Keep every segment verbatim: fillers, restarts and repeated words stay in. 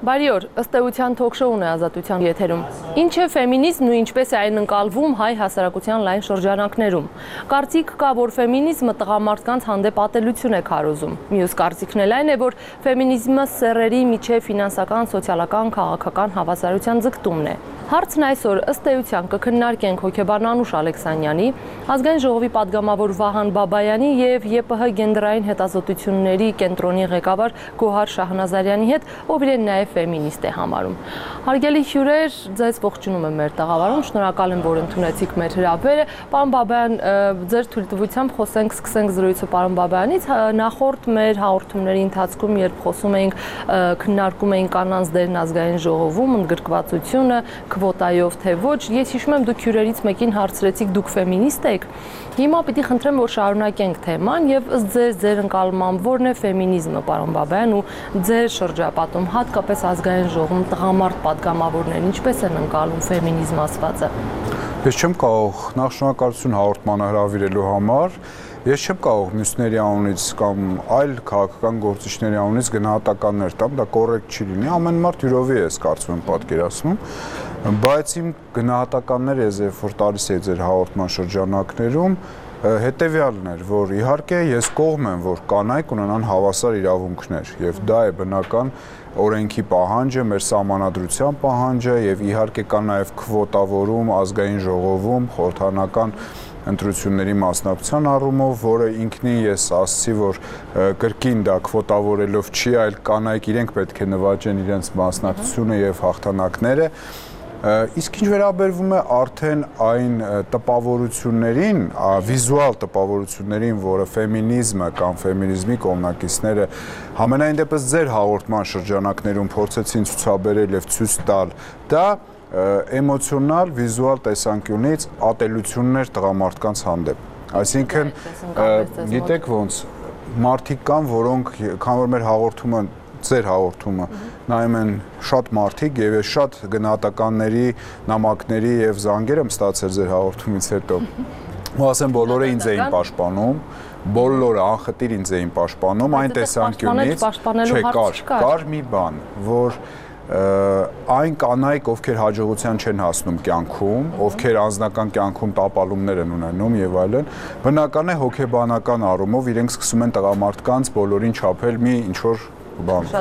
Բարի օր, ըստ էության թոք-շոուն է Ազատության եթերում։ Ինչ է ֆեմինիզմն ու ինչպես է այն ընկալվում հայ հասարակության լայն շրջանակներում։ Կարծիք կա, որ ֆեմինիզմը տղամարդկանց հանդեպ ատելություն է քարոզում։ Մյուս կարծիքն էլ այն է, որ ֆեմինիզմը սեռերի միջև ֆինանսական, սոցիալական, քաղաքական հավասարության ձգտումն է։ Հարցն այսօր ըստ էության կքննարկենք հոգեբան Անուշ Ալեքսանյանի, Ազգային ժողովի պատգամավոր Վահան Բաբայանի եւ ԵՊՀ գենդերային հետազոտությունների կենտրոնի ղեկավար Գոհար Շահնազարյանի հետ, ով իրեն նաեւ ֆեմինիստ է համարում։ Հարգելի հյուրեր, ձեզ ողջունում եմ մեր տաղավարում, շնորհակալ եմ, որ ընդունեցիք մեր հրավերը։ Պարոն Բաբայան, ձեր թույլտվությամբ խոսենք, սկսենք զրույցը պարոն Բաբայանից։ Նախորդ մեր հաղորդումների ընթացքում, երբ խոսում էինք, քննարկում էինք կանանց դերն Ազգային ժողովում, ընդգրկվածությունը, քվոտայով թե ոչ, ես հիշում եմ դուք հյուրերից մեկին հարցրեցիք, դուք ֆեմինիստ եք։ Հիմա պիտի խնդրեմ, որ շարունակենք թեման եւ ըստ ձեր ձեր ընկալմամբ որն է ֆեմինիզմը, պարոն Բաբայան, ու ձեր շրջապատում, հատկապես Ազգային ժողովում տղամարդ պատգամավորներն ինչպես են ընկալում ֆեմինիզմ ասվածը։ Ես չեմ կարող նախ շնորհակալություն հաղորդմանը հրավիրելու համար։ Ես չեմ կարող մյուսների անունից կամ այլ քաղաքական գործիչների անունից գնահատականներ տամ, դա կոռեկտ չի լինի, ամեն մարդ յուրովի է, ես կարծում եմ, պատկերացնում, բայց իմ գնահատականները ես երբ որ տալիս էի ձեր հաղորդման շրջանակներում, հետևյալն էր, որ իհարկե ես կողմ եմ, որ կանայք ունենան հավասար իրավունքներ եւ դա է բնական օրենքի պահանջը, մեր սահմանադրության պահանջը եւ իհարկե կա նաեւ քվոտավորում Ազգային ժողովում, խորհրդանական ընտրությունների մասնակցության առումով, որը ինքնին ես ասացի, որ կրկին դա քվոտավորելով չի, այլ կանայք իրենք պետք է նվաճեն իրենց մասնակցությունը եւ հաղթանակները։ Իսկ ինչ վերաբերվում է արդեն այն տպավորություններին, վիզուալ տպավորություններին, որը ֆեմինիզմը կամ ֆեմինիզմի կողմնակիցները համենայն դեպս ձեր հաղորդման շրջանակներում փորձեցին ցուցաբերել եւ ցույց տալ, դա էմոցիոնալ, վիզուալ տեսանկյունից ատելություններ տղամարդկանց հանդեպ։ Այսինքն, գիտեք ոնց, մարդիկ կան, որոնք, քան որ մեր հաղորդումը ձեր հաղորդումը նայում են շատ մարդիկ եւ ես շատ գնահատականների, նամակների եւ զանգեր եմ ստացել ձեր հաղորդումից հետո։ Ու ասեմ, բոլորը ինձ էին պաշտպանում, բոլորը անխտիր ինձ էին պաշտպանում այն տեսանկյունից, չէ, կար, կար մի բան, որ այն կանայք, ովքեր հաջողության չեն հասնում կյանքում, ովքեր անձնական կյանքում տապալումներ են ունենում եւ այլն, բնական է հոգեբանական առումով իրենք սկսում են տղամարդկանց բոլորին չափել մի ինչ որ բան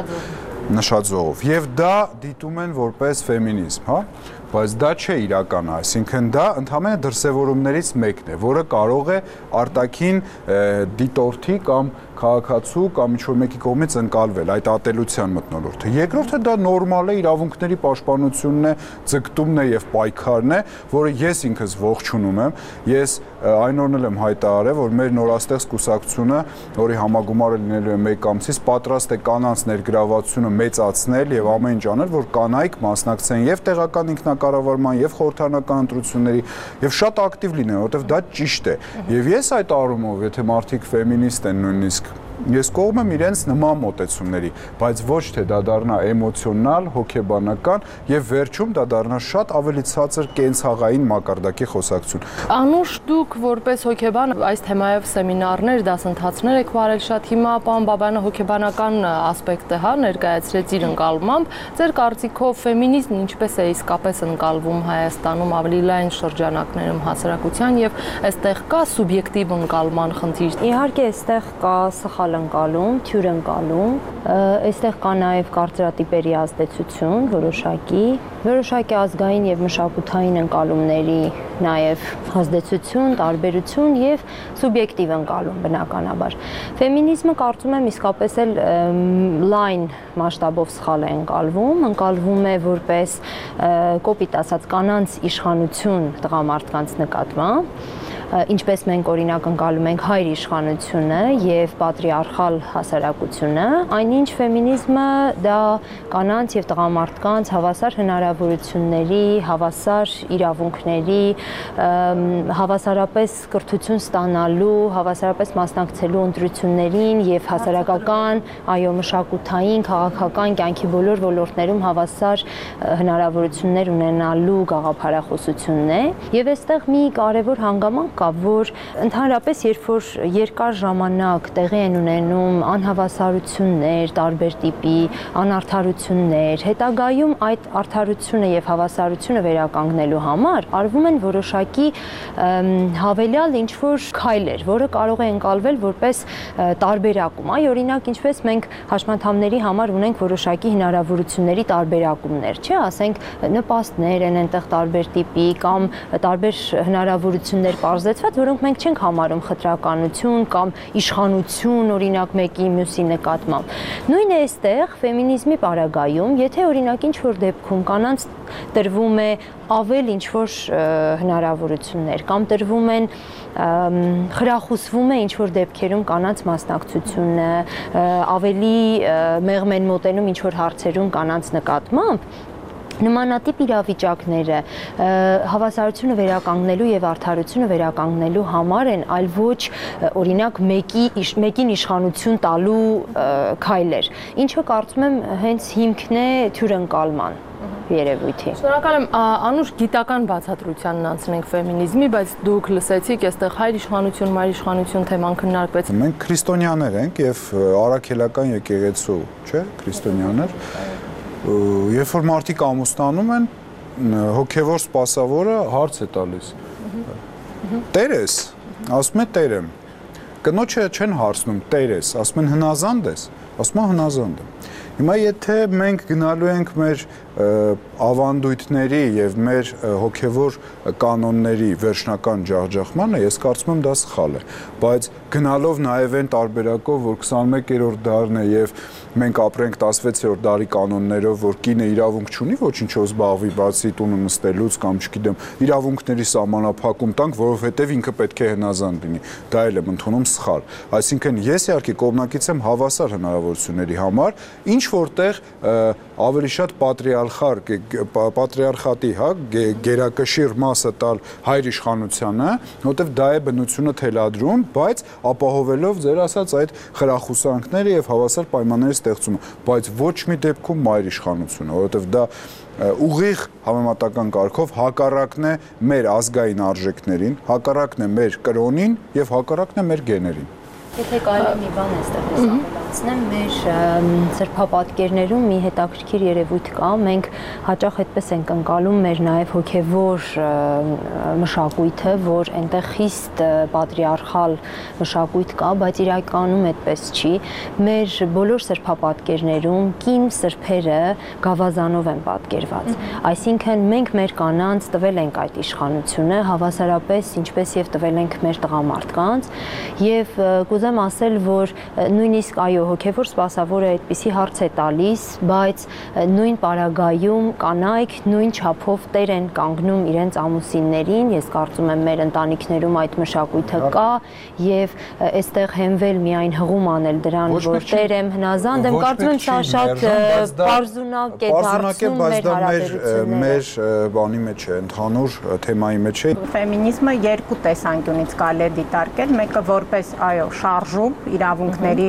նշաձողով եւ դա դիտում են որպես ֆեմինիզմ, հա, բայց դա չէ իրականը, այսինքն դա ընդհանրապես դրսևորումներից մեկն է, որը կարող է արտաքին դիտորդի կամ քաղաքացու կամ ինչ-որ մեկի կողմից ընկալվել այդ ատելության մթնոլորտը։ Երկրորդը դա նորմալ է, իրավունքների պաշտպանությունն է, ձգտումն է եւ պայքարն է, որը ես ինքս ողջունում եմ։ Ես այն օրն եմ հայտարարել, որ մեր նորաստեղծ կուսակցությունը, որի համագումարը լինելու է մեկ ամսից, պատրաստ է կանանց ներգրավվածությունը մեծացնել եւ ամեն ինչ անել, որ կանայք մասնակցեն եւ տեղական ինքնակառավարման եւ խորհրդանական ընտրությունների եւ շատ ակտիվ լինեն, որովհետեւ դա ճիշտ է։ Եվ ես այդ առումով, եթե մարդիկ ֆեմինիստ են նույնիսկ, ես կողմ եմ իրենց նման մոտեցումների, բայց ոչ թե դա դառնա էմոցիոնալ, հոգեբանական եւ վերջում դա դառնա շատ ավելի ցածր կենցաղային մակարդակի խոսակցություն։ Անուշ, դուք որպես հոգեբան այս թեմայով սեմինարներ, դասընթացներ եք վարել շատ, հիմա պարոն Բաբայանը հոգեբանական ասպեկտը հա ներկայացրեց իր ընկալմամբ, ձեր կարծիքով ֆեմինիզմն ինչպես է իսկապես ընկալվում Հայաստանում ավելի լայն շրջանակներում հասարակության եւ այստեղ կա սուբյեկտիվ ընկալման խնդիր։ Իհարկե այստեղ կա սխալ ընկալում, թյուր ընկալում, այստեղ կա նաև կարծրատիպերի ազդեցություն, որոշակի, որոշակի ազգային եւ մշակութային ընկալումների նաև ազդեցություն, տարբերություն եւ սուբյեկտիվ ընկալում բնականաբար։ Ֆեմինիզմը կարծում եմ իսկապես էլ լայն մասշտաբով սխալ է ընկալվում, ընկալվում է որպես կոպիտ ասած կանանց իշխանություն տղամարդկանց նկատմամբ, ինչպես մենք օրինակ ընկալում ենք հայր իշխանությունը եւ պատրիարխալ հասարակությունը, այնինչ ֆեմինիզմը դա կանանց եւ տղամարդկանց հավասար հնարավորությունների, հավասար իրավունքների, հավասարապես կրթություն ստանալու, հավասարապես մասնակցելու ընտրություններին եւ հասարակական, այո, մշակութային, քաղաքական կյանքի բոլոր ոլորտներում հավասար հնարավորություններ ունենալու գաղափարախոսությունն է։ Եվ այստեղ մի կարևոր հանգամանք կա, որ ընդհանրապես երբ որ երկար ժամանակ տեղի են ունենում անհավասարություններ, տարբեր տիպի անարդարություններ, հետագայում այդ արդարությունը եւ հավասարությունը վերականգնելու համար արվում են որոշակի հավելյալ ինչ-որ քայլեր, որը կարող է ընկալվել որպես տարբերակում։ Այ օրինակ, ինչպես մենք հաշմանդամների համար ունենք որոշակի հնարավորությունների տարբերակումներ, չէ՞, ասենք նպաստներ են այնտեղ տարբեր տիպի կամ տարբեր հնարավորություններ պարզեցված, որոնք մենք չենք համարում խտրականություն կամ իշխանություն, օրինակ մեկի մյուսի նկատմամբ։ Նույնն է այստեղ ֆեմինիզմի պարագայում, եթե օրինակ ինչ-որ դեպքում կանանց տրվում է ավել ինչ-որ հնարավորություններ կամ տրվում են խրախուսվում է ինչ-որ դեպքերում կանանց մասնակցությունը, ավելի մեղմ են մոտենում ինչ-որ հարցերում կանանց նկատմամբ, նմանատիպ իրավիճակները հավասարությունը վերականգնելու եւ արդարությունը վերականգնելու համար են, այլ ոչ օրինակ մեկի մեկին իշխանություն տալու քայլեր, ինչը կարծում եմ հենց հիմքն է թյուրընկալման երևույթի։ Շնորհակալ եմ, անուշ գիտական բացատրությանն անցնենք ֆեմինիզմի, բայց դուք լսեցիք, այստեղ հայր իշխանություն, մայր իշխանություն թեման քննարկվեց։ Մենք քրիստոնյաներ ենք եւ առաքելական եկեղեցու, չէ՞, քրիստոնյաներ։ Երբ որ մարդիկ ամուսնանում են, հոգևոր սպասավորը հարց է տալիս։ Տեր ես, ասում է տեր եմ։ Կնոջը չեն հարցնում տեր ես, ասում են հնազանդ ես, ասում են հնազանդ եմ։ Հիմա եթե մենք գնալու ենք մեր ավանդույթների եւ մեր հոգևոր կանոնների վերջնական ջախջախմանը, ես կարծում եմ դա սխալ է, բայց գնալով նաեւ այն տարբերակով, որ քսանմեկերորդ դարն է եւ մենք ապրենք տասնվեցերորդ դարի կանոններով, որ կինը իրավունք չունի ոչինչով զբաղվի, բացի տունը նստելուց կամ չգիտեմ, իրավունքների սահմանափակում տանք, որովհետեւ ինքը պետք է հնազանդ լինի։ Դա էլ եմ ընդունում սխալ։ Այսինքն ես իհարկե կողմնակից եմ հավասար հնարավորությունների համար, ինչ որտեղ ավելի շատ պատրիարխալ, պատրիարխատի, հա, գերակշիռ մասը տալ հայր իշխանությանը, որտեղ դա է բնությունը թելադրում, բայց ապահովելով ձեր ասած այդ խրախուսանքները եւ հավասար պայմանների ստեղծումը, բայց ոչ մի դեպքում մայր իշխանությունը, որովհետեւ դա ուղիղ համեմատական կարգով հակառակն է մեր ազգային արժեքներին, հակառակն է մեր կրոնին եւ հակառակն է մեր գեներին։ Եթե կարելի մի բան այստեղ ավելացնեմ, մեր սրբապատկերներում մի հետաքրքիր երևույթ կա, մենք հաճախ այդպես ենք ընկալում մեր նաև հոգևոր մշակույթը, որ այնտեղ խիստ պատրիարխալ մշակույթ կա, բայց իրականում այդպես չի։ Մեր բոլոր սրբապատկերներում կին սրբերը գավազանով են պատկերված։ Այսինքն մենք մեր կանանց տվել ենք այդ իշխանությունը, հավասարապես ինչպես եւ տվել ենք մեր տղամարդկանց, եւ կուզեմ ասել, որ նույնիսկ այո, հոգևոր սպասավորը այդպիսի հարց է տալիս, բայց նույն պարագայում կանայք նույն չափով տեր են կանգնում իրենց ամուսիններին, ես կարծում եմ մեր ընտանիքներում այդ մշակույթը կա եւ այստեղ հենվել միայն հղում անել դրան, որ տեր եմ, հնազանդ եմ, կարծում եմ սա շատ բարձունակ է դարձնում մեր հարաբերությունները։ Մեր բանի մեջ է, ընդհանուր թեմայի մեջ է։ Ֆեմինիզմը երկու տեսանկյունից կարելի է դիտարկել, մեկը որպես այո շարժում իրավունքների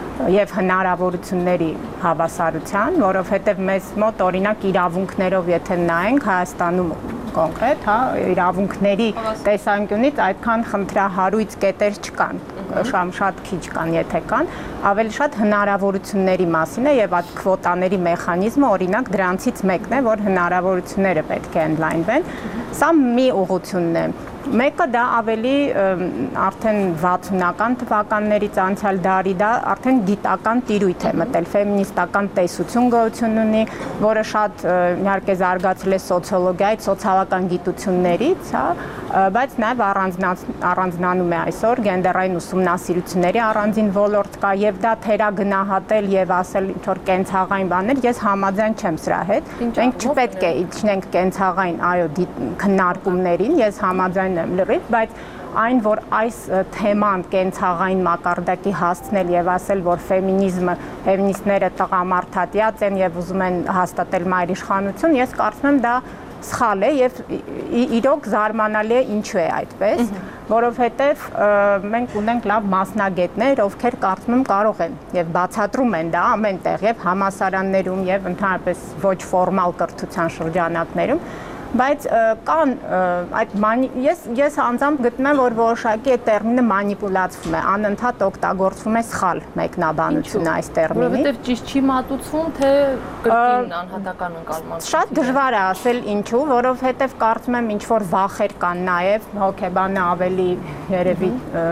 եւ հնարավորությունների հավասարության, որովհետեւ մեզ մոտ օրինակ իրավունքներով եթե նայենք Հայաստանում կոնկրետ, հա, իրավունքների տեսանկյունից այդքան խնդրահարույց կետեր չկան, շամ շատ քիչ կան, եթե կան, ավելի շատ հնարավորությունների մասին է եւ այդ քվոտաների մեխանիզմը օրինակ դրանցից մեկն է, որ հնարավորությունները պետք է ընդլայնվեն։ Սա մի ուղղությունն է։ Մեկը դա ավելի արդեն վաթսունական թվականներից անցյալ դարի դա արդեն գիտական տիրույթ է մտել, ֆեմինիստական տեսություն գոյություն ունի, որը շատ իհարկե զարգացել է սոցիոլոգիայից, սոցիալական գիտություններից, հա, բայց նաև առանձնանում է այսօր գենդերային ուսումնասիրությունների առանձին ոլորտ կա եւ դա թերագնահատել եւ ասել ինչ որ կենցաղային բաներ, ես համաձայն չեմ սրա հետ։ Մենք չպետք է իջնենք կենցաղային, այո, քննարկումներին, ես համաձայն եմ լրիվ, բայց այն, որ այս թեման կենցաղային մակարդակի հասցնել եւ ասել, որ ֆեմինիզմը, ֆեմինիստները տղամարդատյաց են եւ ուզում են հաստատել մայր իշխանություն, ես կարծում եմ դա սխալ է եւ իրոք զարմանալի է ինչու է այդպես, որովհետեւ մենք ունենք լավ մասնագետներ, ովքեր կարծում եմ կարող են եւ բացատրում են դա ամենտեղ եւ համասարաններում եւ ընդհանրապես ոչ ֆորմալ կրթության շրջանակներում, բայց կան այդ ես ես անձամբ գտնում եմ, որ որոշակի այդ տերմինը մանիպուլացվում է, անընդհատ օգտագործվում է սխալ մեկնաբանությունը այս տերմինի։ Որովհետև ճիշտ չի մատուցվում, թե կրկին անհատական ընկալման։ Շատ դժվար է ասել ինչու, որովհետև կարծում եմ ինչ որ վախեր կան նաև, հոգեբանը ավելի երևի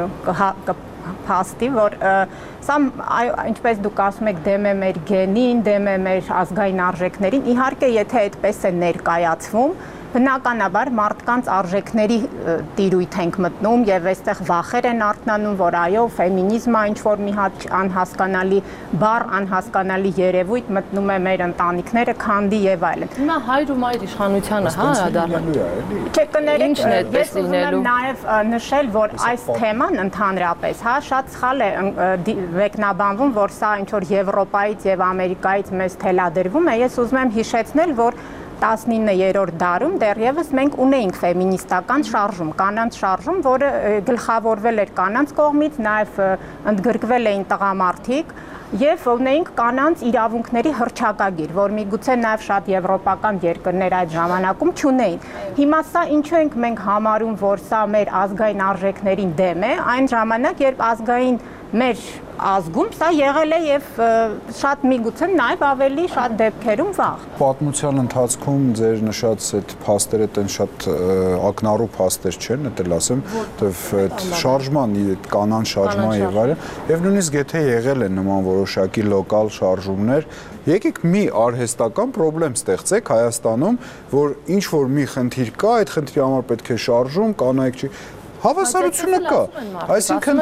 փաստի, որ սա ինչպես դուք ասում եք դեմ է մեր գենին, դեմ է մեր ազգային արժեքներին, իհարկե եթե այդպես է ներկայացվում, բնականաբար մարդկանց արժեքների տիրույթ ենք մտնում եւ այստեղ վախեր են արթնանում, որ այո, ֆեմինիզմը ինչ որ մի հատ անհասկանալի բառ, անհասկանալի երևույթ մտնում է մեր ընտանիքները, քանդի եւ այլն։ Հիմա հայր ու մայր իշխանությանը, հա, դառնալու է, էլի։ Չէ, կներեք, ես ուզում եմ նաեւ նշել, որ այս թեման ընդհանրապես, հա, շատ սխալ է մեկնաբանվում, որ սա ինչ որ Եվրոպայից եւ Ամերիկայից մեզ թելադրվում է։ Ես ուզում եմ հիշեցնել, որ տասնիններորդ դարում դեռևս մենք ունեինք ֆեմինիստական շարժում, կանանց շարժում, որը գլխավորվել էր կանանց կողմից, նաև ընդգրկվել էին տղամարդիկ եւ ունեինք կանանց իրավունքների հռչակագիր, որ միգուցե նաև շատ եվրոպական երկրներ այդ ժամանակում չունեին։ Հիմա սա ինչու ենք մենք համարում, որ սա մեր ազգային արժեքներին դեմ է, այն ժամանակ, երբ ազգային մեր ազգում սա եղել է եւ շատ միգուցե նաեւ ավելի շատ դեպքերում վաղ։ Պատմության ընթացքում ձեր նշած այդ փաստերը տեն շատ ակնառու փաստեր չեն, դա էլ ասեմ, որովհետեւ այդ շարժման, այդ կանան շարժման եւ այլն, եւ նույնիսկ եթե եղել են նման որոշակի լոկալ շարժումներ, եկեք մի արհեստական խնդրեմ ստեղծեք Հայաստանում, որ ինչ որ մի խնդիր կա, այդ խնդրի համար պետք է շարժում, կանայք չի Հավասարությունը կա, այսինքն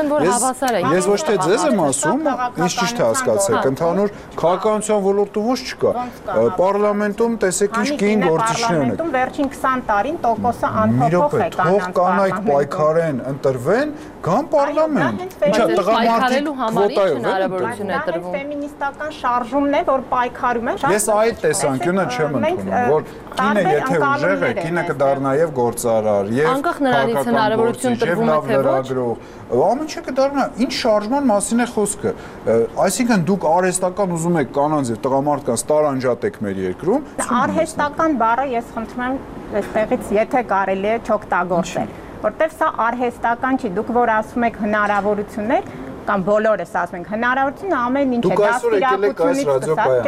ես ոչ թե ձեզ եմ ասում, ինչ ճիշտ է հասկացեք, ընդհանուր քաղաքականության ոլորտում ոչ չկա, պարլամենտում տեսեք ինչ կին գործիչներ ունեք։ Վերջին քսան տարին տոկոսը անփոփոխ է կանանց։ Թող կանայք պայքարեն, ընտրվեն, գան պարլամենտ։ Ինչա տղամարդիկ քվոտայով հնարավորություն է տրվում։ Ֆեմինիստական շարժումն է, որ պայքարում է։ Ես այդ տեսանկյունը չեմ ընդունում, որ կինը եթե ուժեղ է, կինը կդառնա եւ գործարար, եւ անկախ նրանից հնարավորություն տրվում է թե ոչ, ամեն ինչը կդառնա, ինչ շարժման մասին է խոսքը։ Այսինքն դուք արհեստական ուզում եք կանանց եւ տղամարդկանց տարանջատեք մեր երկրում։ Արհեստական բառը ես խնդրում եմ այստեղից եթե կարելի է չօգտագործել, որտեվ սա արհեստական չի, դուք որ ասում եք հնարավորություններ կամ բոլորս ասում ենք հնարավորությունը ամեն ինչ է, դաստիարակությունից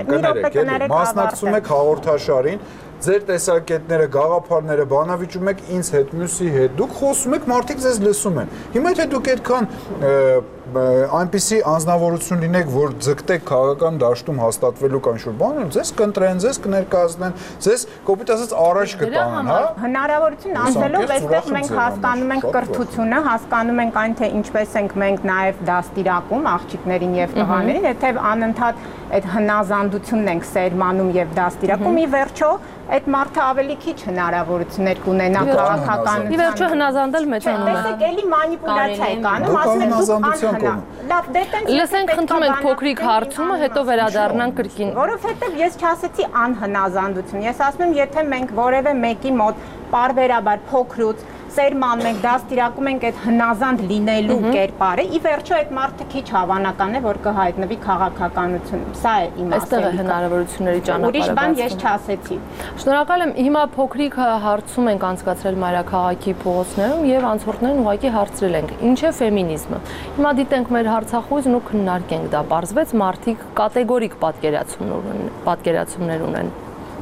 սկսած, մասնակցում եք հաղորդաշարին, ձեր տեսակետները, գաղափարները բանավիճում եք ինձ հետ, մյուսի հետ, դուք խոսում եք, մարդիկ ձեզ լսում են։ Հիմա եթե դուք այդքան այնպիսի անձնավորություն լինեք, որ ձգտեք քաղաքական դաշտում հաստատվելու կան շուտ բաներ, ձեզ կընտրեն, ձեզ կներկայացնեն, ձեզ կոպիտ ասած առաջ կտանեն, հա։ Հնարավորություն անցնելով այստեղ մենք հասկանում ենք կրթությունը, հասկանում ենք այն, թե ինչպես ենք մենք նաև դաստիարակում աղջիկներին եւ տղաներին, եթե անընդհատ այդ հնազանդությունն ենք սերմանում եւ դաստիարակում, ի վերջո այդ մարդը ավելի քիչ հնարավորություններ կունենա քաղաքական։ Ի վերջո հնազանդել մեծանում է։ Տեսեք, էլի մանիպուլյացիա է կանում, ասում եք դուք անհնա։ Լավ, դե տենց լսենք խնդրում ենք փոքրիկ հարցումը, հետո վերադառնանք կրկին։ Որովհետեւ ես չասեցի անհնազանդություն։ Ես ասում եմ, եթե մենք որևէ մեկի մոտ պարբերաբար փոքրուց սերմանում ենք, դաստիարակում ենք այդ հնազանդ լինելու կերպարը, ի վերջո այդ մարդը քիչ հավանական է, որ կհայտնվի քաղաքականություն։ Սա է իմ ասելիքը։ Այստեղ է հնարավորությունների ճանապարհը։ Ուրիշ բան ես չասեցի։ Շնորհակալ եմ։ Հիմա փոքրիկ հարցում ենք անցկացրել մայրաքաղաքի փողոցներում եւ անցորդներին ուղղակի հարցրել ենք. Ինչ է ֆեմինիզմը։ Հիմա դիտենք մեր հարցախույզն ու քննարկենք դա։ Պարզվեց մարդիկ կատեգորիկ պատկերացումներ ունեն։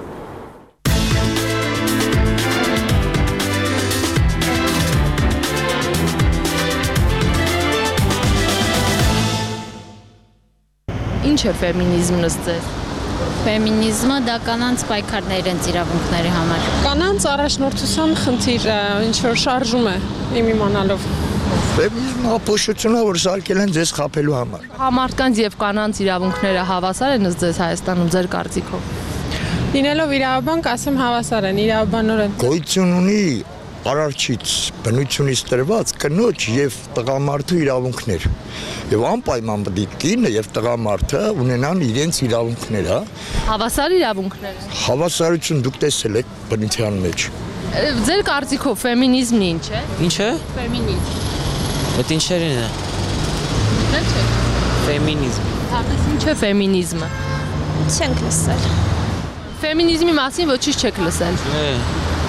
Ինչ է ֆեմինիզմն ըստ ձեզ։ Ֆեմինիզմը դա կանանց պայքարներ են իրավունքների համար։ Կանանց առաջնորդության խնդիր, ինչ որ շարժում է իմ իմանալով։ Ֆեմինիզմը ապոշությունը, որ սարքել են ձեզ խաբելու համար։ Մարդկանց եւ կանանց իրավունքները հավասար են ըստ ձեզ Հայաստանում ձեր կարծիքով։ Լինելով իրավաբան, կասեմ հավասար են, իրավաբանորեն։ Գոյություն ունի արարչից բնությունից տրված կնոջ եւ տղամարդու իրավունքներ եւ անպայման պետք է կինը եւ տղամարդը ունենան իրենց իրավունքները, հավասար իրավունքներ։ Հավասարություն դուք տեսել եք բնության մեջ։ Ձեր կարծիքով ֆեմինիզմն ինչ է։ Ինչ է։ Ֆեմինիզմ։ Այդ ինչերին է։ Դե չէ։ Ֆեմինիզմ։ Հատես ինչ է ֆեմինիզմը։ Չենք լսել։ Ֆեմինիզմի մասին ոչինչ չեք լսել։ Է։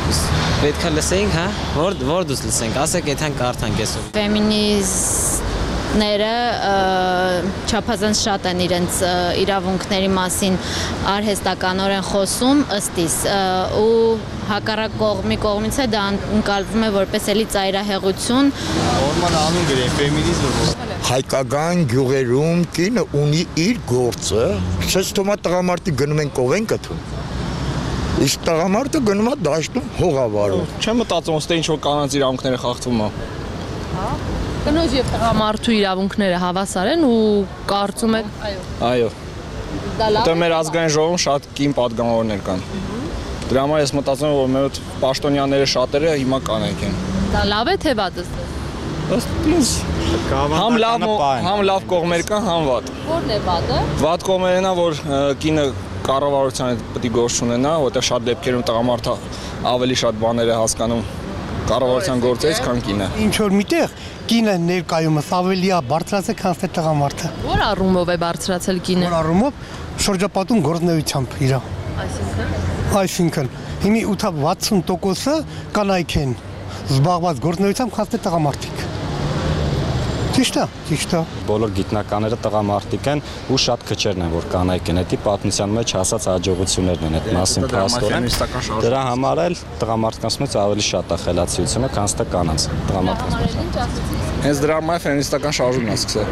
Պետք է լսենք, հա։ Որ որ դուս լսենք, ասեք, եթե կարդանք այսօր։ Ֆեմինիստները չափազանց շատ են իրենց իրավունքների մասին արհեստականորեն խոսում ըստիս ու հակառակ կողմի կողմից է դա ընկալվում է որպես էլի ծայրահեղություն։ Նորմալ անուն գրեն ֆեմինիզմը։ Հայկական գյուղերում կինը ունի իր գործը, չես թողա տղամարդի գնում են կողեն կթում։ Իսկ տղամարդը գնում է դաշտում հողավարում։ Չեմ մտածում, ըստ ինչ որ կանանց իրավունքները խախտվում է։ Հա։ Կնոջ եւ տղամարդու իրավունքները հավասար են ու կարծում եք, այո։ Այո։ Դա մեր ազգային ժողովում շատ կին պատգամավորներ կան։ Դրա համար ես մտածում եմ, որ մեր պաշտոնյաները շատերը հիմա կանայք են։ Դա լավ է թե վատ է։ Ըստ ինձ համ լավ համ լավ կողմեր կան, համ վատ։ Որն է վատը։ Վատ կողմերն է, որ կինը կառավարության հետ պետք է գործ ունենա, որտեղ շատ դեպքերում տղամարդը ավելի շատ բաներ է հասկանում կառավարության գործից, քան կինը։ Ինչ որ միտեղ կինը ներկայումս ավելի է բարձրացել, քան թե տղամարդը։ Որ առումով է բարձրացել կինը։ Որ առումով շրջապատում գործնեությամբ իր։ Այսինքն Այսինքն հիմի ութ-վաթսուն տոկոսը կանայք են զբաղված գործնեությամբ, քան թե տղամարդիկ։ Ճիշտ է, ճիշտ է։ Բոլոր գիտնականները տղամարդիկ են ու շատ քչերն են, որ կանայք են, դա պատմության մեջ հասած հաջողություններն են այդ մասին փաստորեն։ Դրա համար էլ տղամարդկանց մեջ ավելի շատ է խելացիությունը, քան թե կանանց։ Տղամարդկանց։ Հենց դրա համար ֆեմինիստական շարժումն է սկսել։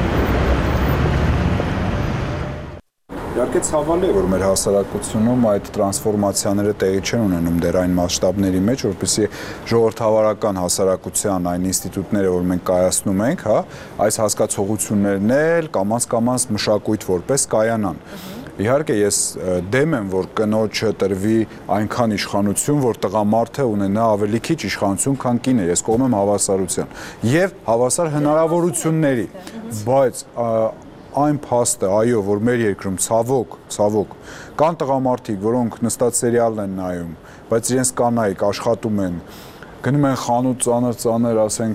Իհարկե ցավալի է, որ մեր հասարակությունում այդ տրանսֆորմացիաները տեղի չեն ունենում դեռ այն մասշտաբների մեջ, որպեսզի ժողովրդավարական հասարակության այն ինստիտուտները, որ մենք կայացնում ենք, հա, այս հասկացողություններն էլ կամաց-կամաց մշակույթ որպես կայանան։ Իհարկե ես դեմ եմ, որ կնոջը տրվի այնքան իշխանություն, որ տղամարդը ունենա ավելի քիչ իշխանություն, քան կինը, ես կողմ եմ հավասարության եւ հավասար հնարավորությունների, բայց այն փաստը, այո, որ մեր երկրում ցավոք, ցավոք կան տղամարդիկ, որոնք նստած սերիալ են նայում, բայց իրենց կանայք աշխատում են, գնում են խանութ ծանր-ծանր, ասենք,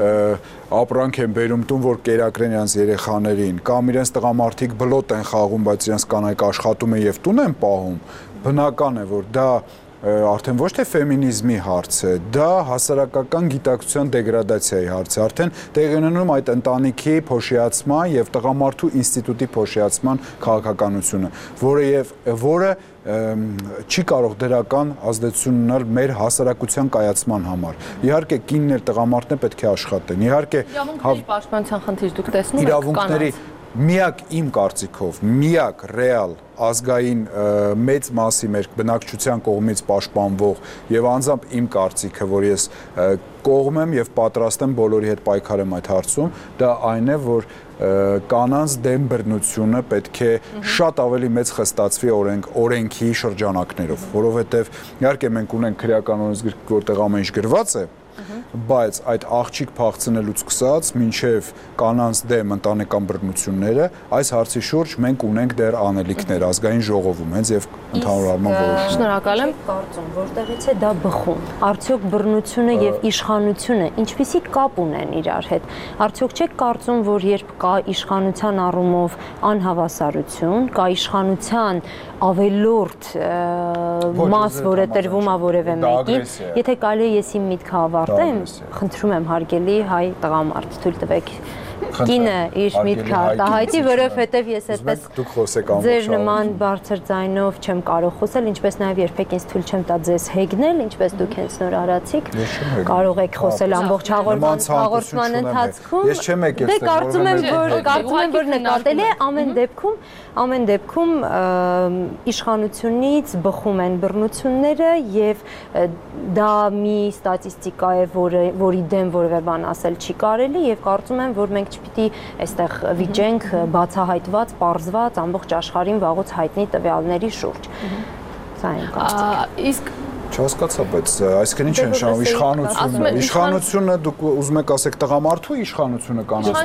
ապրանք են բերում տուն, որ կերակրեն իրենց երեխաներին, կամ իրենց տղամարդիկ բլոտ են խաղում, բայց իրենց կանայք աշխատում են եւ տուն են պահում, բնական է, որ դա արդեն ոչ թե ֆեմինիզմի հարց է, դա հասարակական գիտակցության դեգրադացիայի հարց է, արդեն տեղի ունենում այդ ընտանիքի փոշիացման եւ տղամարդու ինստիտուտի փոշիացման քաղաքականությունը, որը եւ որը չի կարող դրական ազդեցություն ունենալ մեր հասարակության կայացման համար։ Իհարկե կինն եւ տղամարդն է պետք է աշխատեն։ Իհարկե իրավունքների պաշտպանության խնդիր դուք տեսնում եք իրավունքների միակ իմ կարծիքով, միակ ռեալ ազգային մեծ մասի մեր բնակչության կողմից պաշտպանվող եւ անձամբ իմ կարծիքը, որ ես կողմ եմ եւ պատրաստ եմ բոլորի հետ պայքարեմ այդ հարցում, դա այն է, որ կանանց դեմ բռնությունը պետք է շատ ավելի մեծ խստացվի օրենք օրենքի շրջանակներով, որովհետեւ իհարկե մենք ունենք քրեական օրենսգիր, որտեղ ամեն ինչ գրված է, բայց այդ աղջիկ փախցնելուց սկսած մինչև կանանց դեմ ընտանեկան բռնությունները այս հարցի շուրջ մենք ունենք դեռ անելիքներ ազգային ժողովում, հենց եւ ընդհանուր առմամբ որոշում։ Շնորհակալ եմ։ Կարծում, որտեղից է դա բխում։ Արդյոք բռնությունը եւ իշխանությունը ինչպիսի կապ ունեն իրար հետ։ Արդյոք չեք կարծում, որ երբ կա իշխանության առումով անհավասարություն, կա իշխանության ավելորդ մաս, որը տրվում է որևէ մեկին, եթե կարելի է ես իմ միտքը ավարտեմ, խնդրում եմ հարգելի հայ տղամարդ, թույլ տվեք կինը իր միտքը արտահայտի, որովհետև ես այդպես ձեր նման բարձր ձայնով չեմ կարող խոսել, ինչպես նաև երբեք ինձ թույլ չեմ տա ձեզ հեգնել, ինչպես դուք հենց նոր արացիք, կարող եք խոսել ամբողջ հաղորդման ընթացքում։ Ես չեմ եկել դե կարծում եմ, որ կարծում եմ, որ նկատել է ամեն դեպքում, ամեն դեպքում իշխանությունից բխում են բռնությունները եւ դա մի ստատիստիկա է, որի դեմ որևէ բան ասել չի կարելի եւ կարծում եմ, որ մենք չպիտի այստեղ վիճենք բացահայտված, պարզված ամբողջ աշխարհին վաղուց հայտնի տվյալների շուրջ։ Սա այն կարծիքը։ Իսկ Չհասկացա, բայց այսինքն ինչ է նշանակում իշխանությունը։ Իշխանությունը դուք ուզում եք ասեք տղամարդու իշխանությունը կանանց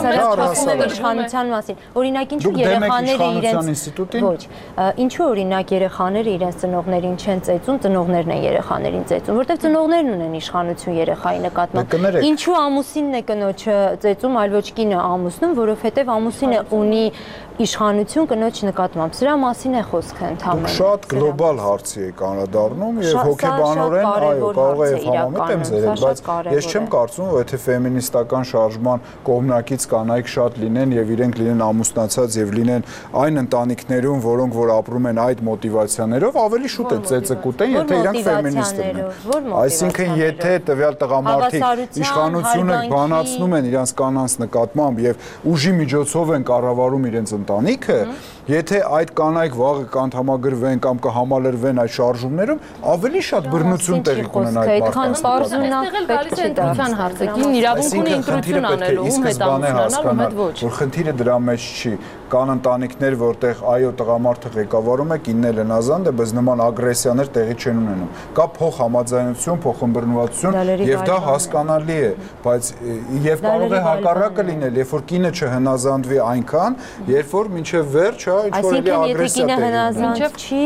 իշխանության մասին։ Օրինակ ինչու երեխաները իրենց ոչ, ինչու օրինակ երեխաները իրենց ծնողներին չեն ծեծում, ծնողներն են երեխաներին ծեծում, որտեղ ծնողներն ունեն իշխանություն երեխայի նկատմամբ։ Ինչու ամուսինն է կնոջը ծեծում, այլ ոչ կինը ամուսնում, որովհետև ամուսինը ունի իշխանություն կնոջ նկատմամբ։ Սրա մասին է խոսքը ընդհանրապես։ Շատ գլոբալ հարցի եք անդրադառնում եւ հոգեբանորեն այո կարող է համամիտ եմ ձերդ, բայց ես չեմ կարծում, որ եթե ֆեմինիստական շարժման կողմնակից կանայք շատ լինեն եւ իրենք լինեն ամուսնացած եւ լինեն այն ընտանիքներում, որոնք որ ապրում են այդ մոտիվացիաներով, ավելի շուտ է ծեծը կուտեն, եթե իրանք ֆեմինիստ են։ Այսինքն եթե տվյալ տղամարդիկ իշխանությունը բանացնում են իրանց կանանց նկատմամբ եւ ուժի միջոցով են կառավարում իրենց ընտանիքը, եթե այդ կանայք վաղը կանդամագրվեն կամ կհամալրվեն այդ շարժումներում, ավելի շատ բռնություն տեղի կունենա այդ մարդկանց։ Գալիս է ընտրության հարցը, կին իրավունք ունի ընտրություն անելու, ում հետ ամուսնանալ, ում հետ ոչ։ Որ խնդիրը դրա մեջ չի, կան ընտանիքներ, որտեղ այո տղամարդը ղեկավարում է, կինն էլ են ազատ, բայց նման ագրեսիաներ տեղի չեն ունենում։ Կա փոխ համաձայնություն, փոխըմբռնվածություն եւ դա հասկանալի է, բայց եւ կարող է հակառակը լինել, երբ որ կինը չհնազանդվի այնքան, երբ որ մինչեւ վերջ, հա, ինչ որ էլի ագրեսիա տեղի ունի։ Չի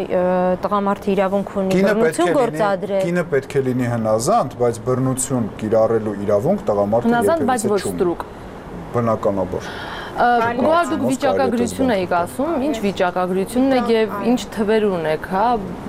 տղամարդը իրավունք ունի բռնություն գործադրել։ Կինը պետք է լինի հնազանդ, բայց բռնություն կիրառելու իրավունք տղամարդը հնազանդ, բայց ոչ ստրուկ։ Բնականաբար։ Գոհար դուք վիճակագրություն եք ասում, ինչ վիճակագրությունն է եւ ինչ թվեր ունեք, հա։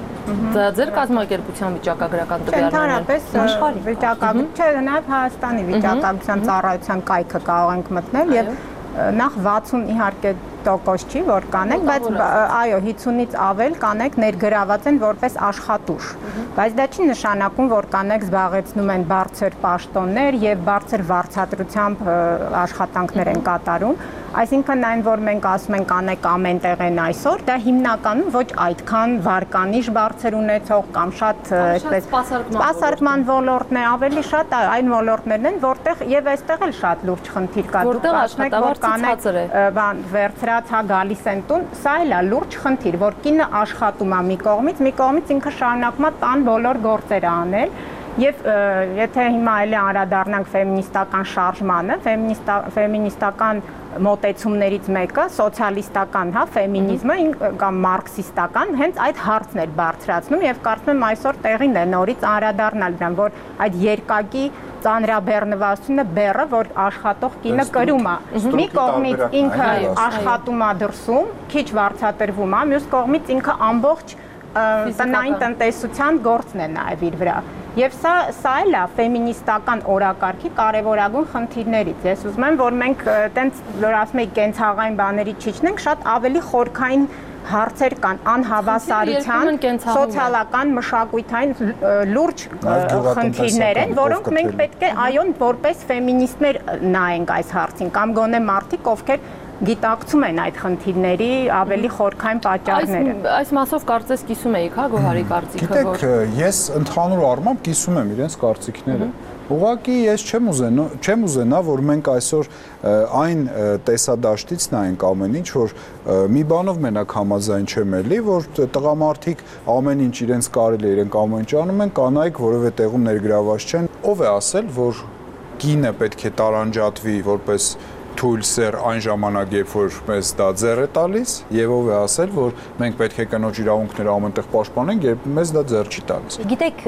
Դա ձեր կազմակերպության վիճակագրական տվյալներն են։ Աշխարհի վիճակագրություն, չէ, նաեւ Հայաստանի վիճակագրության ծառայության կայքը կարող ենք մտնել եւ նախ վաթսուն իհարկե տոկոս չի, որ կանենք, բայց այո, հիսունից ավել կանենք ներգրաված են որպես աշխատուժ։ Բայց դա չի նշանակում, որ կանենք զբաղեցնում են բարձր պաշտոններ եւ բարձր վարձատրությամբ աշխատանքներ են կատարում։ Այսինքն այն, որ մենք ասում ենք կանենք ամենտեղ են այսօր, դա հիմնականում ոչ այդքան վարկանիշ բարձր ունեցող կամ շատ այսպես սպասարկման ոլորտն է, ավելի շատ այն ոլորտներն են, որտեղ եւ այստեղ էլ շատ լուրջ խնդիր կա։ Դուք ասում եք, որ կանենք բան վերցրած հա գալիս են տուն, սա էլ է լուրջ խնդիր, որ կինը աշխատում է մի կողմից, մի կողմից ինքը շարունակում է տան բոլոր գործերը անել։ Եվ եթե հիմա էլ անդրադառնանք ֆեմինիստական շարժմանը, ֆեմինիստական մոտեցումներից մեկը սոցիալիստական, հա, ֆեմինիզմը կամ մարքսիստական, հենց այդ հարցն էր բարձրացնում եւ կարծում եմ այսօր տեղին է նորից անդրադառնալ դրան, որ այդ երկակի ծանրաբեռնվածությունը բեռը, որ աշխատող կինը կրում է։ Մի կողմից ինքը աշխատում է դրսում, քիչ վարձատրվում է, մյուս կողմից ինքը ամբողջ տնային տնտեսության գործն է նաեւ իր վրա։ Եվ սա սա էլ է ֆեմինիստական օրակարգի կարևորագույն խնդիրներից։ Ես ուզում եմ, որ մենք տենց որ ասում եք կենցաղային բաներից չիջնենք, շատ ավելի խորքային հարցեր կան անհավասարության, սոցիալական, մշակութային լուրջ խնդիրներ են, որոնք մենք պետք է այո որպես ֆեմինիստներ նայենք այս հարցին, կամ գոնե մարդիկ, ովքեր գիտակցում են այդ խնդիրների ավելի խորքային պատճառները։ Այս մասով կարծես կիսում եք, հա, Գոհարի կարծիքը։ Գիտեք, ես ընդհանուր առմամբ կիսում եմ իրենց կարծիքները։ Ուղղակի ես չեմ ուզենա, չեմ ուզենա, որ մենք այսօր այն տեսադաշտից նայենք ամեն ինչ, որ մի բանով մենակ համաձայն չեմ էլի, որ տղամարդիկ ամեն ինչ իրենց կարելի է, իրենք ամեն ինչ անում են, կանայք որևէ տեղում ներգրաված չեն։ Ով է ասել, որ կինը պետք է տարանջատվի որպես թույլ սեր այն ժամանակ, երբ որ մեզ դա ձեռ է տալիս, եւ ով է ասել, որ մենք պետք է կնոջ իրավունքները ամենտեղ պաշտպանենք, երբ մեզ դա ձեռ չի տալիս։ Գիտեք,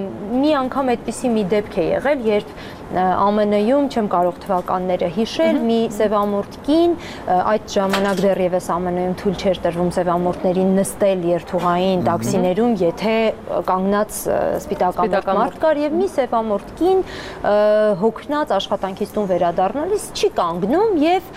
մի անգամ այդպիսի մի դեպք է եղել, երբ Ա Մ Ն-ում չեմ կարող թվականները հիշել, մի սևամորթ կին, այդ ժամանակ դեռևս Ա Մ Ն-ում թույլ չէր տրվում սևամորթներին նստել երթուղային տաքսիներում, եթե կանգնած սպիտակամորթ մարդ կար, եւ մի սևամորթ կին հոգնած աշխատանքից տուն վերադառնալիս չի կանգնում եւ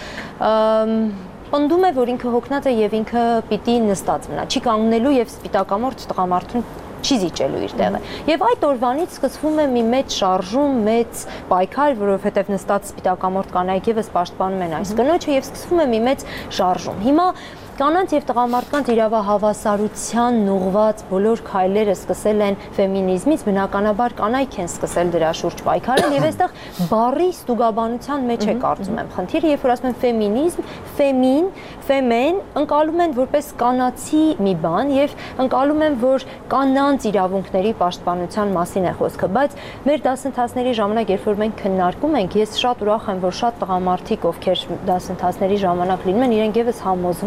պնդում է, որ ինքը հոգնած է եւ ինքը պիտի նստած մնա, չի կանգնելու եւ սպիտակամորթ տղամարդուն չի զիջելու իր տեղը։ Եվ այդ օրվանից սկսվում է մի մեծ շարժում, մեծ պայքար, որովհետև նստած սպիտակամորթ կանայք եւս պաշտպանում են այս կնոջը եւ սկսվում է մի մեծ շարժում։ Հիմա կանանց եւ տղամարդկանց իրավահավասարությանն ուղղված բոլոր քայլերը սկսել են ֆեմինիզմից, բնականաբար կանայք են սկսել դրա շուրջ պայքարել եւ այստեղ բարի ստուգաբանության մեջ է կարծում եմ խնդիրը, երբ որ ասում են ֆեմինիզմ, ֆեմին, ֆեմեն ընկալում են որպես կանացի մի բան եւ ընկալում են, որ կանանց իրավունքների պաշտպանության մասին է խոսքը, բայց մեր դասընթացների ժամանակ, երբ որ մենք քննարկում ենք, ես շատ ուրախ եմ, որ շատ տղամարդիկ, ովքեր դասընթացների ժամանակ լինում են, իրենք եւս համոզվում են, որ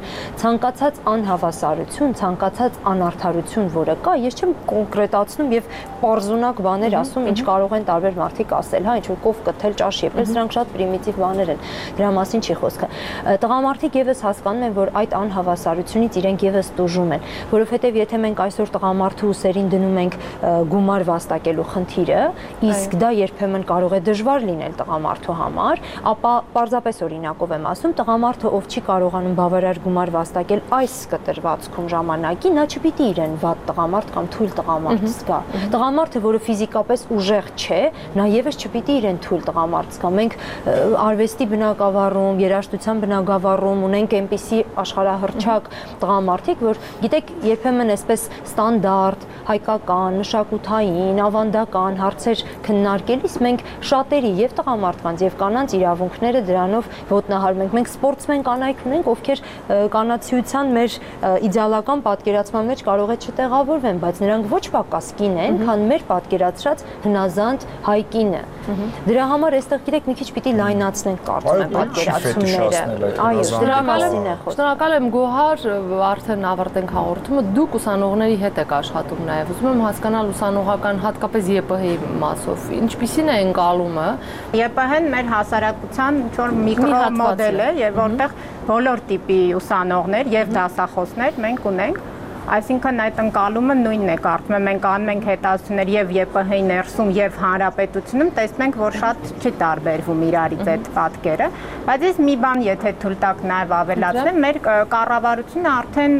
Ցանկացած անհավասարություն, ցանկացած անարդարություն, որը կա, ես չեմ կոնկրետացնում եւ պարզունակ բաներ ասում, ինչ կարող են տարբեր մարդիկ ասել, հա, ինչ որ կով կթել, ճաշ եփել, սրանք շատ պրիմիտիվ բաներ են։ Դրա մասին չի խոսքը։ Տղամարդիկ եւս հասկանում են, որ այդ անհավասարությունից իրենք եւս տուժում են, որովհետեւ եթե մենք այսօր տղամարդու ուսերին դնում ենք գումար վաստակելու խնդիրը, իսկ դա երբեմն կարող է դժվար լինել տղամարդու համար, ապա պարզապես օրինակով եմ ասում, տղամարդը ով չի կարողանում բավարար գումար վաստակել այս կտրվածքում ժամանակի, նա չպիտի իրեն վատ տղամարդ կամ թույլ տղամարդ զգա։ Տղամարդը, որը ֆիզիկապես ուժեղ չէ, նա եւս չպիտի իրեն թույլ տղամարդ զգա։ Մենք արվեստի բնագավառում, երաժշտության բնագավառում ունենք այնպիսի աշխարհահռչակ տղամարդիկ, որ գիտեք, երբեմն այսպես ստանդարտ, հայկական, մշակութային, ավանդական հարցեր քննարկելիս մենք շատերի եւ տղամարդկանց եւ կանանց իրավունքները դրանով ոտնահարում ենք։ Մենք սպորտսմեն կանայք ունենք, ովքեր կանացիության մեր իդեալական պատկերացման մեջ կարող է չտեղավորվեն, բայց նրանք ոչ պակաս կին են, քան մեր պատկերացրած հնազանդ հայ կինը։ Դրա համար այստեղ գիտեք մի քիչ պիտի լայնացնենք կարծում եմ պատկերացումները։ Այո, դրա մասին է խոսքը։ Շնորհակալ եմ Գոհար, արդեն ավարտենք հաղորդումը։ Դուք ուսանողների հետ եք աշխատում նաև։ Ուզում եմ հասկանալ ուսանողական, հատկապես ԵՊՀ-ի մասով, ինչպիսին է ընկալումը։ ԵՊՀ-ն մեր հասարակության ինչ-որ միկրոմոդել է, եւ որտեղ բոլոր տիպի ուսանողներ եւ դասախոսներ մենք ունենք, այսինքն այդ ընկալումը նույնն է, կարծում եմ մենք անում ենք հետազոտություններ եւ ԵՊՀ-ի ներսում եւ հանրապետությունում, տեսնում ենք, որ շատ չի տարբերվում իրարից այդ պատկերը, բայց ես մի բան եթե թույլ տաք նաեւ ավելացնեմ, մեր կառավարությունը արդեն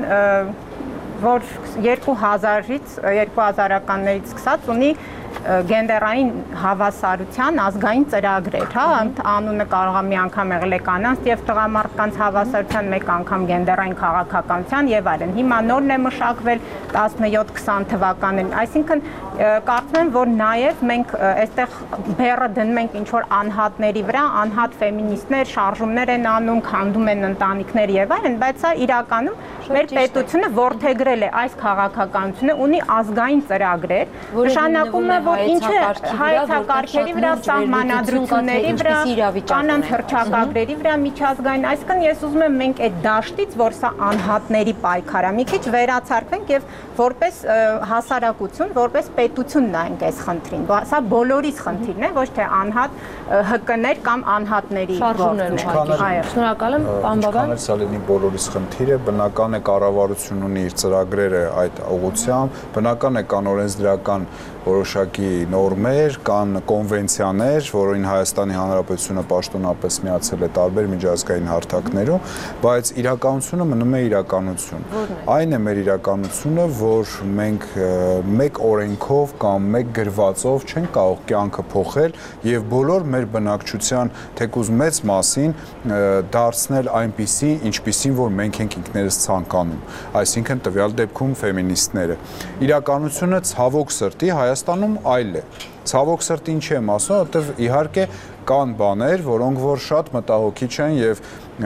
որ երկու հազարից երկու հազարականներից սկսած ունի գենդերային հավասարության ազգային ծրագրեր, հա, անունը կարող է մի անգամ եղել է կանանց եւ տղամարդկանց հավասարության, մեկ անգամ գենդերային քաղաքականության եւ այլն։ Հիմա նորն է մշակվել տասնյոթ քսան թվականներին, այսինքն կարծում եմ, որ նաեւ մենք այստեղ բեռը դնում ենք ինչ որ անհատների վրա, անհատ ֆեմինիստներ շարժումներ են անում, քանդում են ընտանիքներ եւ այլն, բայց սա իրականում մեր պետությունը որդեգրել է այս քաղաքականությունը, ունի ազգային ծրագրեր, նշանակում է, որ ինչը հայեցակարգերի վրա, սահմանադրությունների վրա, կանանց հռչակագրերի վրա միջազգային, այսինքն ես ուզում եմ մենք այդ դաշտից, որ սա անհատների պայքար է, մի քիչ վերացարկվենք եւ որպես հասարակություն, որպես պետություն նայենք այս խնդրին։ Սա բոլորիս խնդիրն է, ոչ թե անհատ ՀԿ-ներ կամ անհատների շարժումներ։ Այո, շնորհակալ եմ, պարոն Բաբան։ Սա լինի բոլորիս խնդիրը, բնական է կառավարությունն ունի իր ծրագրերը այդ ուղղությամբ, բնական է կան օրենսդրական որոշակի նորմեր, կան կոնվենցիաներ, որին Հայաստանի Հանրապետությունը պաշտոնապես միացել է տարբեր միջազգային հարթակներում, բայց իրականությունը մնում է իրականություն։ Այն է մեր իրականությունը, որ մենք մեկ օրենքով կամ մեկ գրվածով չենք կարող կյանքը փոխել եւ բոլոր մեր բնակչության թեկուզ մեծ մասին դարձնել այնպիսի, ինչպիսին որ մենք ենք ինքներս ցանկանում, այսինքն տվյալ դեպքում ֆեմինիստները։ Իրականությունը ցավոք սրտի Հայաստանում այլ է։ Ցավոք սրտի ինչ եմ ասում, որովհետև իհարկե կան բաներ, որոնք որ շատ մտահոգիչ են եւ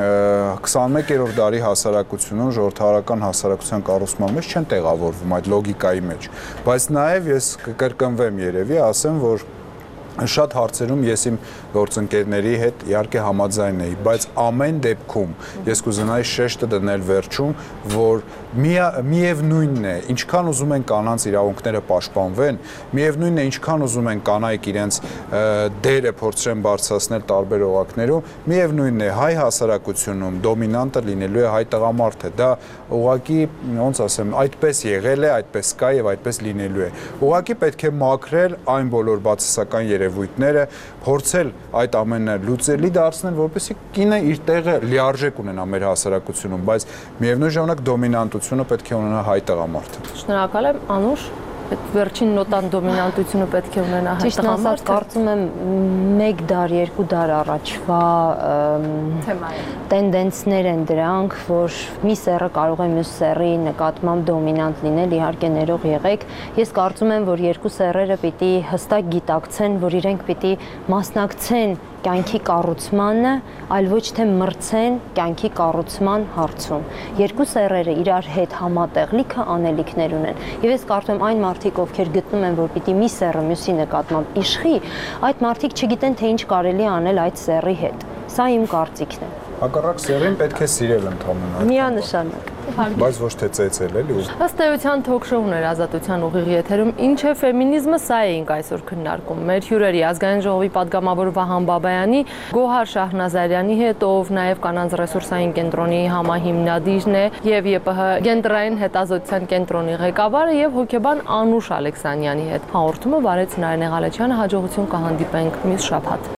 քսանմեկերորդ դարի հասարակությունում ժողովրդարական հասարակության կառուցման մեջ չեն տեղավորվում այդ լոգիկայի մեջ։ Բայց նաեւ ես կկրկնվեմ երևի, ասեմ, որ շատ հարցերում ես իմ գործընկերների հետ իհարկե համաձայն էի, բայց ամեն դեպքում ես կուզենայի շեշտը դնել վերջում, որ միևնույնն է, ինչքան ուզում են կանանց իրավունքները պաշտպանվեն, միևնույնն է, ինչքան ուզում են կանայք իրենց դերը փորձեն բարձրացնել տարբեր օղակներում, միևնույնն է, հայ հասարակությունում դոմինանտը լինելու է հայ տղամարդը, դա ուղղակի, ոնց ասեմ, այդպես եղել է, այդպես կա եւ այդպես լինելու է։ Ուղղակի պետք է մաքրել այն բոլոր բացասական երևույթները, փորձել այդ ամենը լուծելի դարձնել, որպեսզի կինը իր տեղը լիարժեք ունենա մեր հասարակությունում, բայց միևնույն ժամանակ դոմինանտությունը պետք է ունենա հայ տղամարդը։ Շնորհակալ եմ, Անուշ, այդ վերջին նոտան դոմինանտությունը պետք է ունենա հայ տղամարդը։ Կարծում եմ մեկ դար, երկու դար առաջվա տենդենսներ են դրանք, որ մի սեռը կարող է մյուս սեռի նկատմամբ դոմինանտ լինել, իհարկե ներող եղեք։ Ես կարծում եմ, որ երկու սեռերը պիտի հստակ գիտակցեն, որ իրենք պիտի մասնակցեն կյանքի կառուցմանը, այլ ոչ թե մրցեն կյանքի կառուցման հարցում։ Երկու սեռերը իրար հետ համատեղ լիքը անելիքներ ունեն։ Եվ ես կարծում եմ այն մարդիկ, ովքեր գտնում են, որ պիտի մի սեռը մյուսի նկատմամբ իշխի, այդ մարդիկ չգիտեն, թե ինչ կարելի է անել այդ սեռի հետ։ Սա իմ կարծիքն է։ Հակառակ սերին պետք է սիրել ընդհանրապես։ Միանշանակ։ Բայց ոչ թե ծեծել, էլի։ Ըստ էության թոք-շոուներ Ազատության ուղիղ եթերում ինչ է ֆեմինիզմը, սա էինք այսօր քննարկում։ Մեր հյուրերի ազգային ժողովի պատգամավոր Վահան Բաբայանի, Գոհար Շահնազարյանի հետ, ով նաև կանանց ռեսուրսային կենտրոնի համահիմնադիրն է եւ ԵՊՀ գենդերային հետազոտության կենտրոնի ղեկավարը եւ հոգեբան Անուշ Ալեքսանյանի հետ։ Հաղորդումը վարեց Նարինե Ղալեչյանը, հաջողություն կհանդիպենք մյուս շաբաթ։